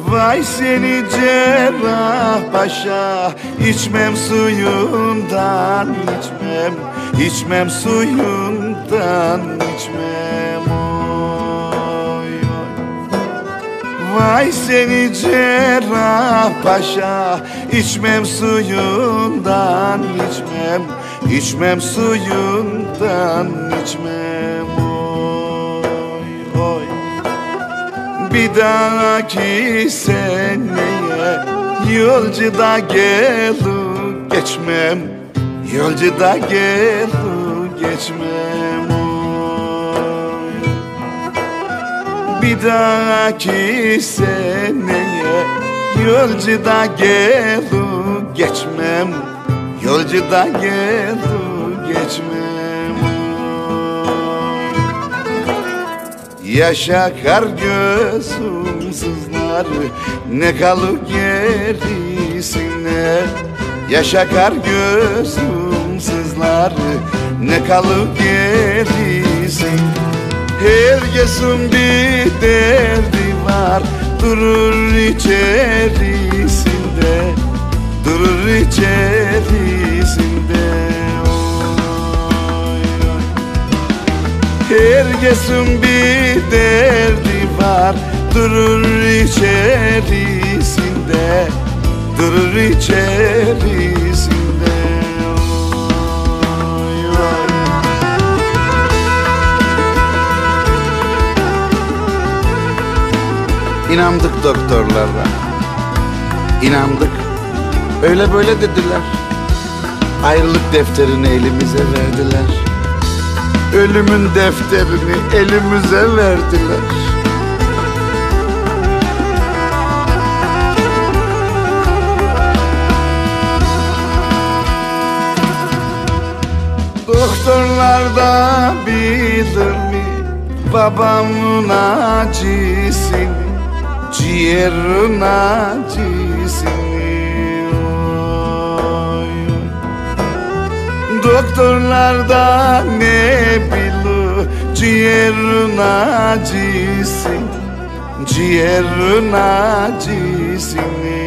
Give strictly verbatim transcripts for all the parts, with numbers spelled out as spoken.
Vay seni cerrah paşa, içmem suyundan içmem, içmem suyundan içmem. Oy, oy. Vay seni cerrah paşa, içmem suyundan içmem, içmem suyundan içmem. Oy, oy. Bir dahaki seneye yolcuda gelu geçmem, yolcuda gelu geçmem. Oy. Bir dahaki seneye yolcuda gelu geçmem, yolcuda gelu geçmem. Yaşa kar gözüm sızlar, ne kalı gerisine. Yaşa kar gözüm sızlar, ne kalı gerisin. Herkesin bir derdi var, durur içerisinde, durur içerisinde. Herkesin bir derdi var, durur içerisinde, durur içerisinde. Oy, oy. İnandık doktorlara, inandık. Öyle böyle dediler. Ayrılık defterini elimize verdiler. Ölümün defterini elimize verdiler. Doktorlar da bilir mi babamın acısını, ciğerin acısını. Doktorlar da ne bilir ciğerin acısı, ciğerin acısını.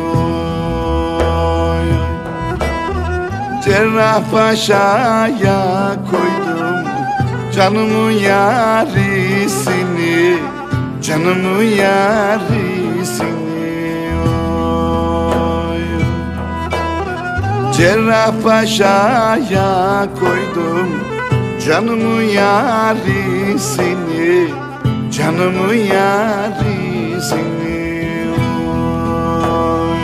Oy. Cerrah paşaya koydum canımın yarisini, canımın yarisini. Cerrah paşaya koydum canımın yarisini, canımın yarisini. Oy.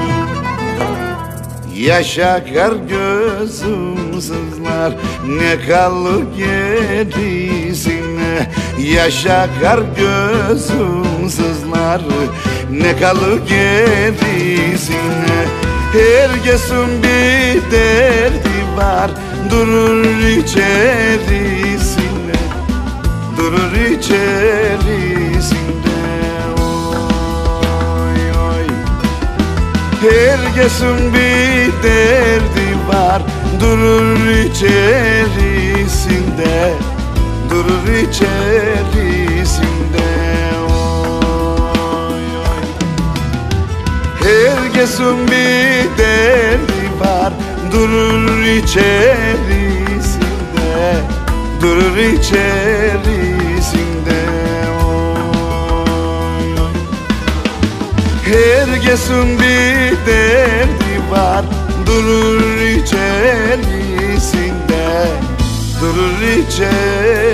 Yaşa kar gözüm sızlar, ne kalır gerisine. Yaşa kar gözüm sızlar, ne kalır gerisine. Herkesin bir derdi var, durur içerisinde, durur içerisinde. Oy, oy. Herkesin bir derdi var, durur içerisinde, durur içerisinde. Herkesin bir derdi var, durur içerisinde, durur içerisinde. Oy, oy. Herkesin bir derdi var, durur içerisinde, durur içerisinde.